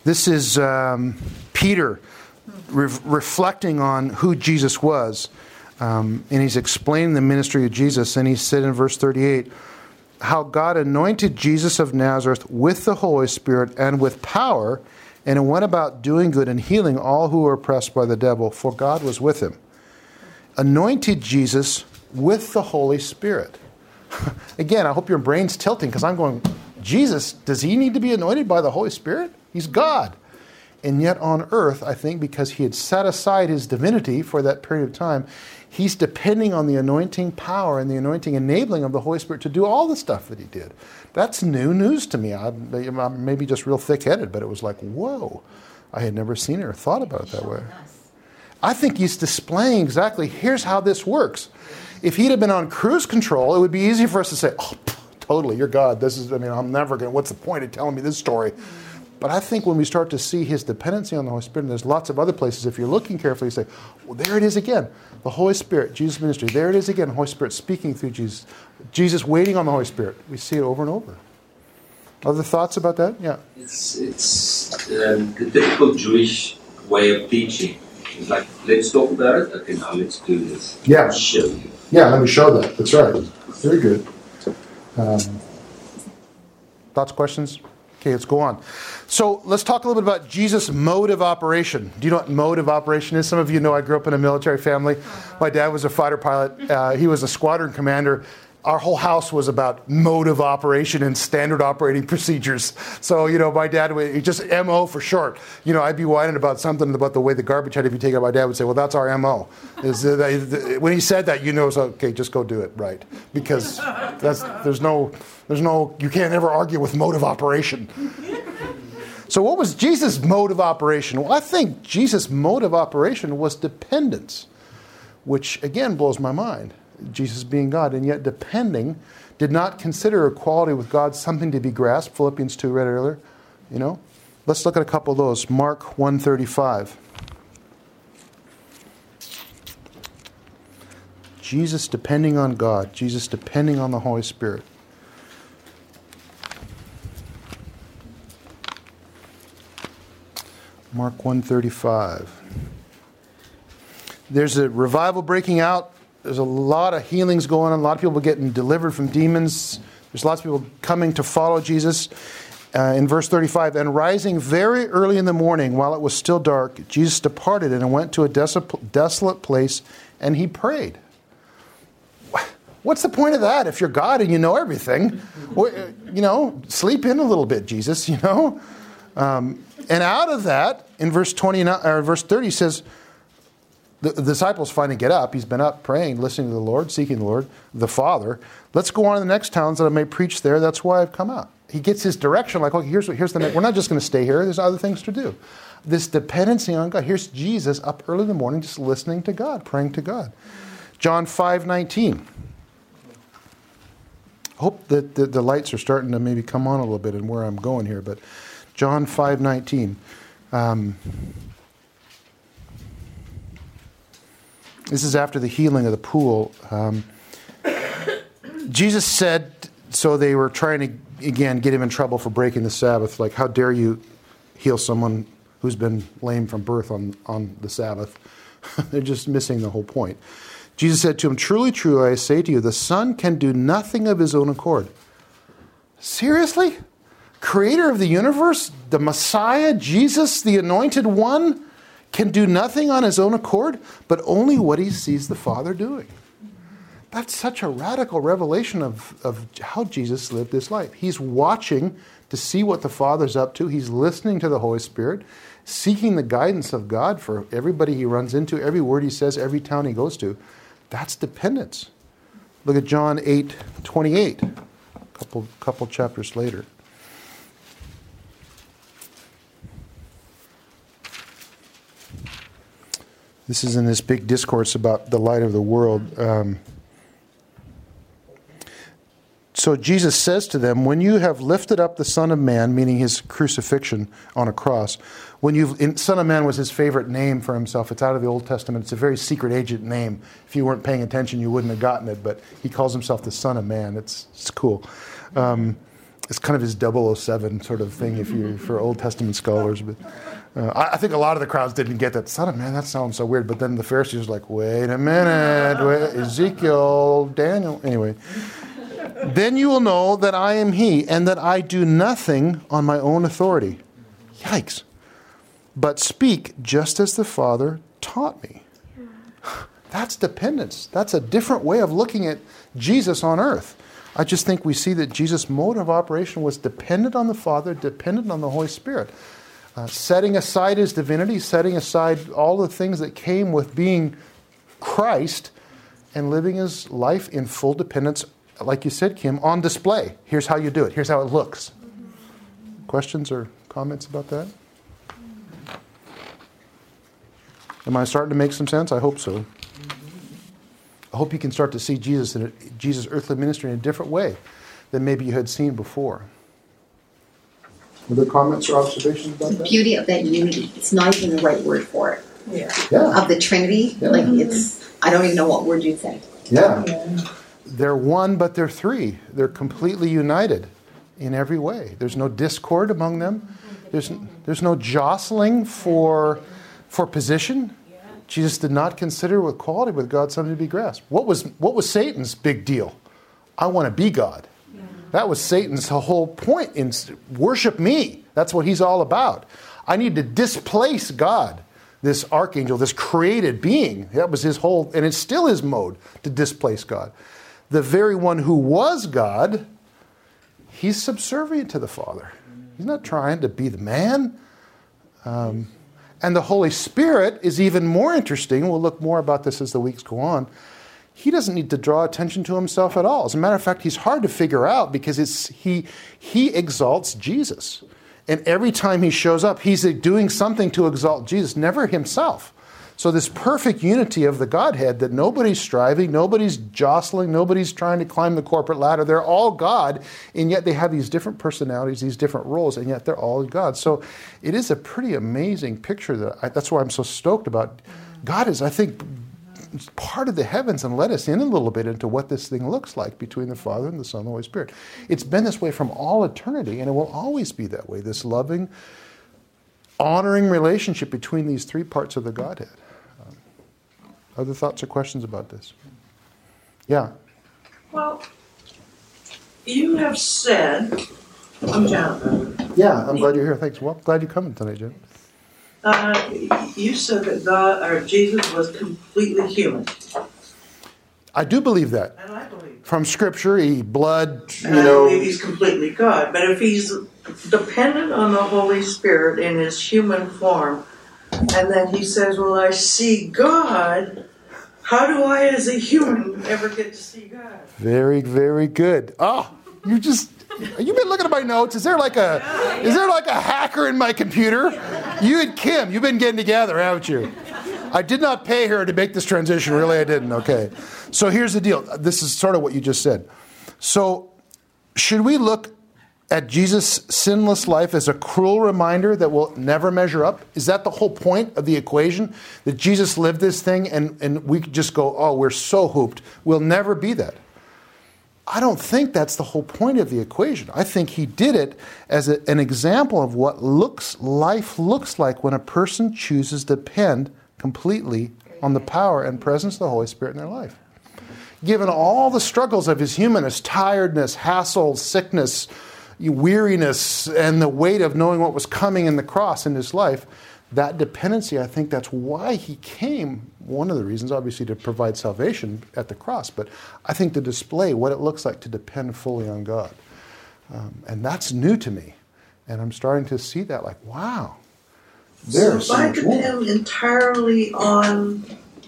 This is um, Peter re- reflecting on who Jesus was. Um, and he's explaining the ministry of Jesus. And he said in verse thirty-eight, how God anointed Jesus of Nazareth with the Holy Spirit and with power, and it went about doing good and healing all who were oppressed by the devil, for God was with him. Anointed Jesus with the Holy Spirit. Again, I hope your brain's tilting, because I'm going, Jesus, does he need to be anointed by the Holy Spirit? He's God. And yet on earth, I think because he had set aside his divinity for that period of time, he's depending on the anointing power and the anointing enabling of the Holy Spirit to do all the stuff that he did. That's new news to me. I, I'm maybe just real thick-headed, but it was like, whoa. I had never seen it or thought about it that way. I think he's displaying exactly, here's how this works. If he'd have been on cruise control, it would be easy for us to say, oh, totally, you're God. This is, I mean, I'm never going to, what's the point of telling me this story? But I think when we start to see his dependency on the Holy Spirit, and there's lots of other places, if you're looking carefully, you say, well, there it is again. The Holy Spirit, Jesus' ministry. There it is again, the Holy Spirit speaking through Jesus. Jesus waiting on the Holy Spirit. We see it over and over. Other thoughts about that? Yeah. It's, it's um, the typical Jewish way of teaching. It's like, let's talk about it. Okay, now let's do this. Yeah. I'll show you. Yeah, let me show that. That's right. Very good. Um, thoughts, questions? Okay, let's go on. So let's talk a little bit about Jesus' mode of operation. Do you know what mode of operation is? Some of you know I grew up in a military family. My dad was a fighter pilot. Uh, he was a squadron commander. Our whole house was about mode of operation and standard operating procedures. So, you know, my dad, would just M O for short. You know, I'd be whining about something about the way the garbage had to be taken out. My dad would say, well, that's our M O. Is, uh, when he said that, you know, so, okay, just go do it right. Because that's there's no, there's no, you can't ever argue with mode of operation. So what was Jesus' mode of operation? Well, I think Jesus' mode of operation was dependence, which, again, blows my mind. Jesus being God, and yet depending, did not consider equality with God something to be grasped. Philippians two read earlier. You know? Let's look at a couple of those. Mark one thirty-five. Jesus depending on God. Jesus depending on the Holy Spirit. Mark one thirty-five. There's a revival breaking out. There's a lot of healings going on. A lot of people getting delivered from demons. There's lots of people coming to follow Jesus. Uh, in verse thirty-five, and rising very early in the morning, while it was still dark, Jesus departed and went to a desolate, desolate place, and he prayed. What's the point of that? If you're God and you know everything, you know, sleep in a little bit, Jesus. You know, um, and out of that, in verse twenty-nine or verse thirty, says. The disciples finally get up. He's been up praying, listening to the Lord, seeking the Lord, the Father. Let's go on to the next towns that I may preach there. That's why I've come out. He gets his direction like, okay, here's, here's the next. We're not just going to stay here. There's other things to do. This dependency on God. Here's Jesus up early in the morning just listening to God, praying to God. John five nineteen. Hope that the, the lights are starting to maybe come on a little bit and where I'm going here. But John five nineteen. Um, This is after the healing of the pool. Um, Jesus said, so they were trying to, again, get him in trouble for breaking the Sabbath. Like, how dare you heal someone who's been lame from birth on, on the Sabbath? They're just missing the whole point. Jesus said to him, truly, truly, I say to you, the Son can do nothing of his own accord. Seriously? Creator of the universe, the Messiah, Jesus, the Anointed One, can do nothing on his own accord, but only what he sees the Father doing. That's such a radical revelation of, of how Jesus lived his life. He's watching to see what the Father's up to. He's listening to the Holy Spirit, seeking the guidance of God for everybody he runs into, every word he says, every town he goes to. That's dependence. Look at John eight twenty-eight, a couple, couple chapters later. This is in this big discourse about the light of the world. Um, so Jesus says to them, when you have lifted up the Son of Man, meaning his crucifixion on a cross, when you've, in, Son of Man was his favorite name for himself. It's out of the Old Testament. It's a very secret agent name. If you weren't paying attention, you wouldn't have gotten it, but he calls himself the Son of Man. It's, it's cool. Um, it's kind of his double oh seven sort of thing if you're for Old Testament scholars. But uh, I, I think a lot of the crowds didn't get that. Son of man, that sounds so weird. But then the Pharisees were like, wait a minute, wait, Ezekiel, Daniel. Anyway, then you will know that I am he, and that I do nothing on my own authority. Yikes. But speak just as the Father taught me. That's dependence. That's a different way of looking at Jesus on earth. I just think we see that Jesus' mode of operation was dependent on the Father, dependent on the Holy Spirit. Uh, setting aside his divinity, setting aside all the things that came with being Christ, and living his life in full dependence, like you said, Kim, on display. Here's how you do it. Here's how it looks. Questions or comments about that? Am I starting to make some sense? I hope so. I hope you can start to see Jesus in a, Jesus' earthly ministry in a different way than maybe you had seen before. Other comments or observations about The that? beauty of that unity. It's not even the right word for it. Yeah. Yeah. Of the Trinity. Yeah. Like it's, I don't even know what word you'd say. Yeah. Yeah. They're one, but they're three. They're completely united in every way. There's no discord among them. There's there's no jostling for for position. Jesus did not consider equality with God something to be grasped. What was what was Satan's big deal? I want to be God. That was Satan's whole point in worship me. That's what he's all about. I need to displace God, this archangel, this created being. That was his whole, and it's still his mode to displace God. The very one who was God, he's subservient to the Father. He's not trying to be the man. Um, and the Holy Spirit is even more interesting. We'll look more about this as the weeks go on. He doesn't need to draw attention to himself at all. As a matter of fact, he's hard to figure out because it's he he exalts Jesus. And every time he shows up, he's doing something to exalt Jesus, never himself. So this perfect unity of the Godhead that nobody's striving, nobody's jostling, nobody's trying to climb the corporate ladder. They're all God, and yet they have these different personalities, these different roles, and yet they're all God. So it is a pretty amazing picture. That I, that's why I'm so stoked about. God is, I think, part of the heavens and let us in a little bit into what this thing looks like between the Father and the Son and the Holy Spirit. It's been this way from all eternity, and it will always be that way, this loving, honoring relationship between these three parts of the Godhead. Um, other thoughts or questions about this? Yeah. Well, you have said, I'm Jonathan. Yeah, I'm glad you're here. Thanks. Well, glad you're coming tonight, Jim. Uh, you said that God or Jesus was completely human, I do believe that. and I believe that. From Scripture, he blood, you And I know. believe he's completely God. But if he's dependent on the Holy Spirit in his human form, and then he says, "Well, I see God," how do I, as a human, ever get to see God? Very, very good. Oh, you just. You've been looking at my notes. Is there like a is there like a hacker in my computer? You and Kim, you've been getting together, haven't you? I did not pay her to make this transition. Really, I didn't. Okay. So here's the deal. This is sort of what you just said. So should we look at Jesus' sinless life as a cruel reminder that we'll never measure up? Is that the whole point of the equation? That Jesus lived this thing and, and we just go, oh, we're so hooped. We'll never be that. I don't think that's the whole point of the equation. I think he did it as a, an example of what looks life looks like when a person chooses to depend completely on the power and presence of the Holy Spirit in their life. Given all the struggles of his humanness, tiredness, hassle, sickness, weariness, and the weight of knowing what was coming in the cross in his life, that dependency, I think that's why he came. One of the reasons, obviously, to provide salvation at the cross, but I think to display what it looks like to depend fully on God. Um, and that's new to me. And I'm starting to see that like, wow, there's So so if I much more. depend entirely on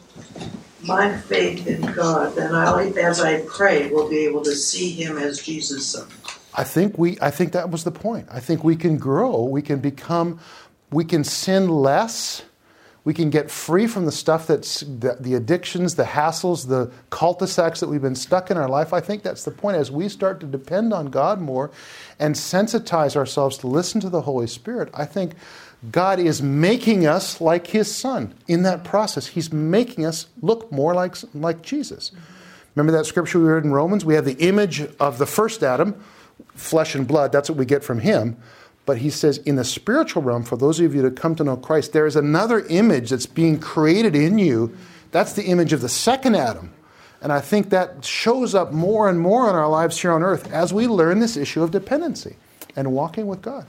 my faith in God, then I, as I pray, will be able to see him as Jesus' son. I think we. I think that was the point. I think we can grow. We can become. We can sin less. We can get free from the stuff that's the, the addictions, the hassles, the cul-de-sacs that we've been stuck in our life. I think that's the point. As we start to depend on God more and sensitize ourselves to listen to the Holy Spirit, I think God is making us like his Son in that process. He's making us look more like, like Jesus. Remember that scripture we read in Romans? We have the image of the first Adam. flesh and blood. That's what we get from him. But he says in the spiritual realm, for those of you that come to know Christ, there is another image that's being created in you. That's the image of the second Adam. And I think that shows up more and more in our lives here on earth as we learn this issue of dependency and walking with God.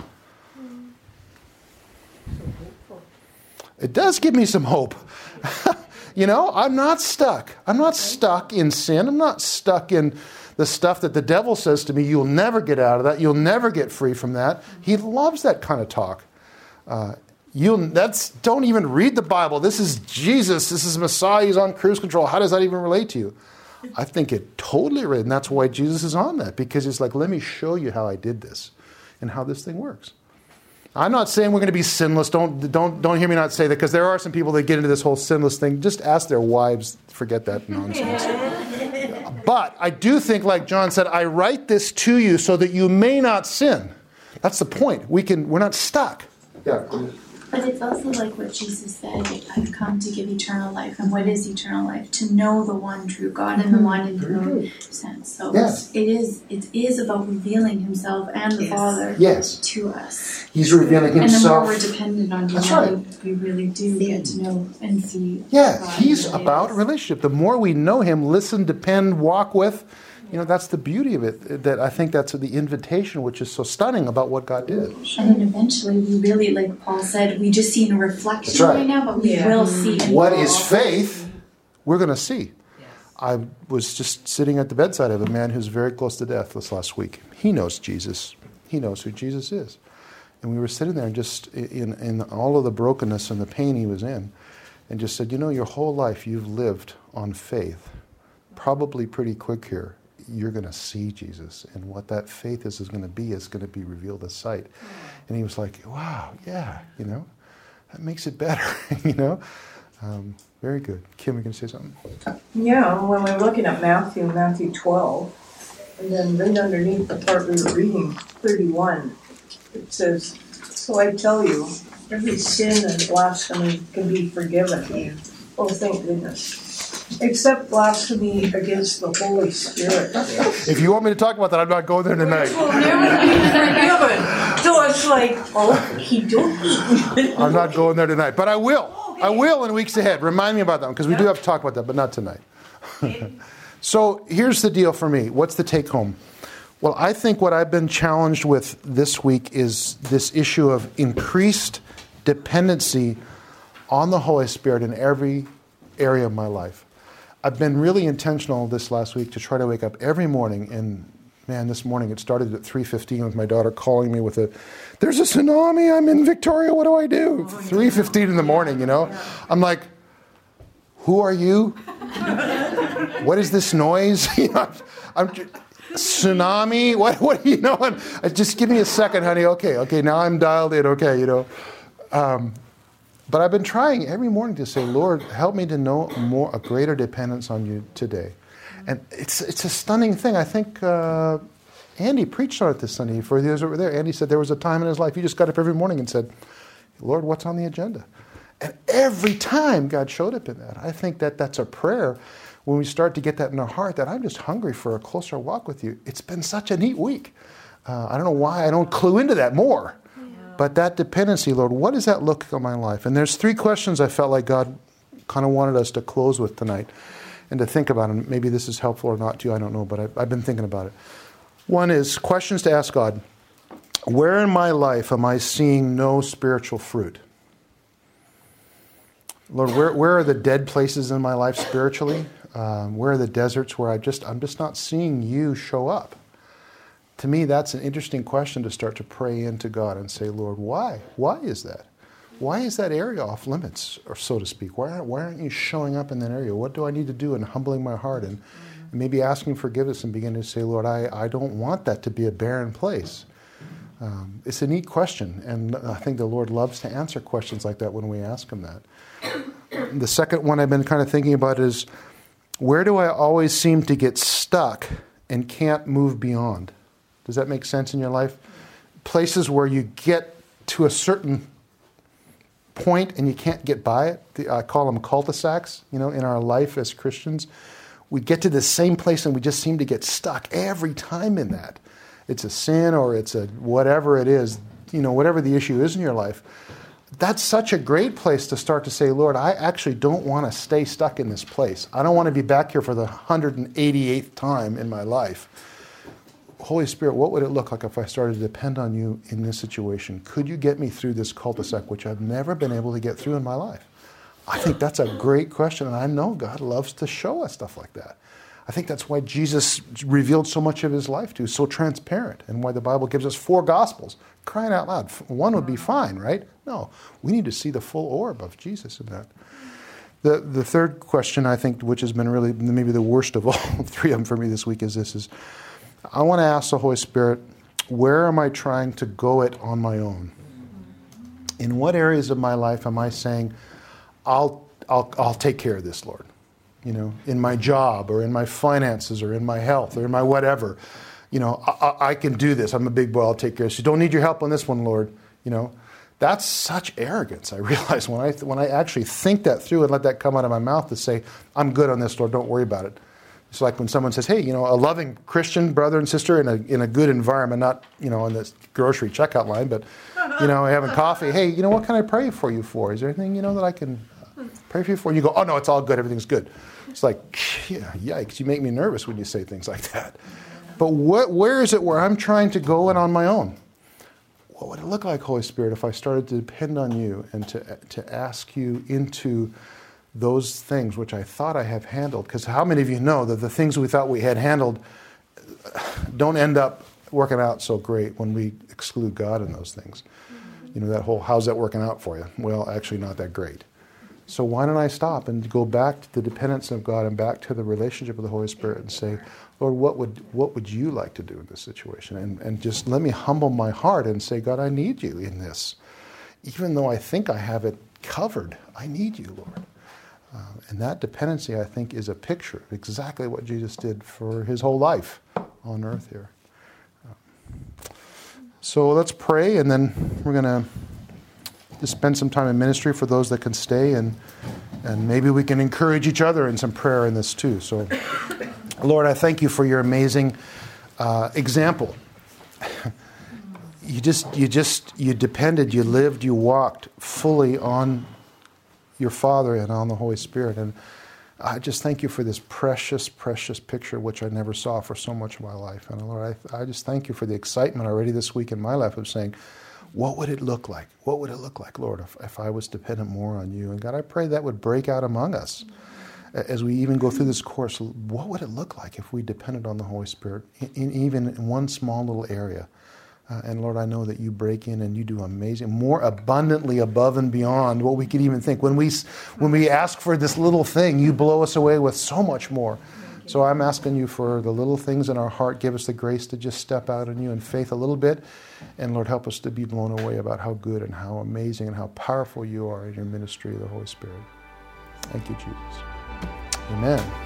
It does give me some hope. You know, I'm not stuck. I'm not stuck in sin. I'm not stuck in the stuff that the devil says to me, you'll never get out of that. You'll never get free from that. He loves that kind of talk. Uh, you'll, that's, don't even read the Bible. This is Jesus. This is Messiah. He's on cruise control. How does that even relate to you? I think it totally relates. And that's why Jesus is on that. Because he's like, let me show you how I did this and how this thing works. I'm not saying we're going to be sinless. Don't don't don't hear me not say that, because there are some people that get into this whole sinless thing. Just ask their wives. Forget that nonsense. But I do think, like John said, I write this to you so that you may not sin. That's the point. We can. We're not stuck. Yeah. But it's also like what Jesus said, I've come to give eternal life. And what is eternal life? To know the one true God and the one in whom sense. So Yes. it is it is about revealing himself and the Yes. Father Yes. to us. He's revealing And the more himself. we're dependent on him, That's the right. more we really do get to know and see Yeah, God he's and who he about is. relationship. The more we know him, listen, depend, walk with, you know, that's the beauty of it. That I think that's the invitation, which is so stunning about what God did. And then eventually we really, like Paul said, we just see in a reflection That's right. right now, but we Yeah. will see in What full. is faith? We're going to see. I was just sitting at the bedside of a man who's very close to death this last week. He knows Jesus. He knows who Jesus is. And we were sitting there and just in, in all of the brokenness and the pain he was in, and just said, you know, your whole life you've lived on faith. Probably pretty quick here, you're going to see Jesus. And what that faith is is going to be is going to be revealed as sight. And he was like, wow, yeah, you know, that makes it better, you know. Um, very good. Kim, you can say something? Yeah, when we're looking at Matthew, Matthew twelve, and then right underneath the part we were reading, thirty-one, it says, so I tell you, every sin and blasphemy can be forgiven. Oh, thank goodness. Except blasphemy against the Holy Spirit. If you want me to talk about that, I'm not going there tonight. Will never be forgiven. So it's like, oh, he don't. I'm not going there tonight, but I will. I will in weeks ahead. Remind me about that, because we do have to talk about that, but not tonight. So here's the deal for me. What's the take home? Well, I think what I've been challenged with this week is this issue of increased dependency on the Holy Spirit in every area of my life. I've been really intentional this last week to try to wake up every morning, and man, this morning it started at three fifteen with my daughter calling me with a, there's a tsunami, I'm in Victoria, what do I do? three fifteen in the morning, you know? I'm like, who are you? What is this noise? You know, I'm, I'm tsunami? What, what, you know? And, uh, just give me a second, honey. Okay, okay, now I'm dialed in, okay, you know. Um, But I've been trying every morning to say, Lord, help me to know more, a greater dependence on you today. And it's it's a stunning thing. I think uh, Andy preached on it this Sunday for those over there. Andy said there was a time in his life he just got up every morning and said, Lord, what's on the agenda? And every time God showed up in that. I think that that's a prayer when we start to get that in our heart, that I'm just hungry for a closer walk with you. It's been such a neat week. Uh, I don't know why I don't clue into that more. But that dependency, Lord, what does that look like in my life? And there's three questions I felt like God kind of wanted us to close with tonight and to think about. And maybe this is helpful or not to you, I don't know, but I've, I've been thinking about it. One is questions to ask God. Where in my life am I seeing no spiritual fruit? Lord, where, where are the dead places in my life spiritually? Um, where are the deserts where I just, I'm just not seeing you show up? To me, that's an interesting question to start to pray into God and say, Lord, why? Why is that? Why is that area off limits, or so to speak? Why aren't, why aren't you showing up in that area? What do I need to do in humbling my heart and, and maybe asking forgiveness and beginning to say, Lord, I, I don't want that to be a barren place. Um, it's a neat question, and I think the Lord loves to answer questions like that when we ask Him that. The second one I've been kind of thinking about is, where do I always seem to get stuck and can't move beyond? Does that make sense in your life? Places where you get to a certain point and you can't get by it. The, I call them cul-de-sacs, you know, in our life as Christians. We get to the same place and we just seem to get stuck every time in that. it's a sin or it's a whatever it is, you know, whatever the issue is in your life, that's such a great place to start to say, Lord, I actually don't want to stay stuck in this place. I don't want to be back here for the one hundred eighty-eighth time in my life. Holy Spirit, what would it look like if I started to depend on you in this situation? Could you get me through this cul-de-sac, which I've never been able to get through in my life? I think that's a great question, and I know God loves to show us stuff like that. I think that's why Jesus revealed so much of his life to us, so transparent, and why the Bible gives us four Gospels. Crying out loud, one would be fine, right? No, we need to see the full orb of Jesus in that. The the third question, I think, which has been really maybe the worst of all three of them for me this week, is this: is I want to ask the Holy Spirit, where am I trying to go it on my own? In what areas of my life am I saying, I'll I'll I'll take care of this, Lord? You know, in my job or in my finances or in my health or in my whatever. You know, I, I can do this. I'm a big boy. I'll take care of this. You don't need your help on this one, Lord. You know, that's such arrogance. I realize when I when I actually think that through and let that come out of my mouth to say, I'm good on this, Lord. Don't worry about it. It's like when someone says, hey, you know, a loving Christian brother and sister in a in a good environment, not, you know, in this grocery checkout line, but, you know, having coffee. Hey, you know, what can I pray for you for? Is there anything, you know, that I can pray for you for? And you go, oh, no, it's all good. Everything's good. It's like, yeah, yikes. You make me nervous when you say things like that. But what, where is it where I'm trying to go it on my own? What would it look like, Holy Spirit, if I started to depend on you and to to ask you into those things which I thought I have handled? Because how many of you know that the things we thought we had handled don't end up working out so great when we exclude God in those things? You know, that whole, how's that working out for you? Well, actually not that great. So why don't I stop and go back to the dependence of God and back to the relationship with the Holy Spirit and say, Lord, what would what would you like to do in this situation? And and just let me humble my heart and say, God, I need you in this. Even though I think I have it covered, I need you, Lord. Uh, and that dependency, I think, is a picture of exactly what Jesus did for his whole life on earth here. Uh, so let's pray, and then we're going to just spend some time in ministry for those that can stay, and and maybe we can encourage each other in some prayer in this too. So, Lord, I thank you for your amazing uh, example. You just, you just, you depended, you lived, you walked fully on your Father and on the Holy Spirit. And I just thank you for this precious, precious picture, which I never saw for so much of my life. And Lord, I, I just thank you for the excitement already this week in my life of saying, what would it look like? What would it look like, Lord, if, if I was dependent more on you? And God, I pray that would break out among us as we even go through this course. What would it look like if we depended on the Holy Spirit, in, in, even in one small little area? Uh, and Lord, I know that you break in and you do amazing, more abundantly above and beyond what we could even think. When we when we ask for this little thing, you blow us away with so much more. So I'm asking you for the little things in our heart. Give us the grace to just step out in you in faith a little bit. And Lord, help us to be blown away about how good and how amazing and how powerful you are in your ministry of the Holy Spirit. Thank you, Jesus. Amen.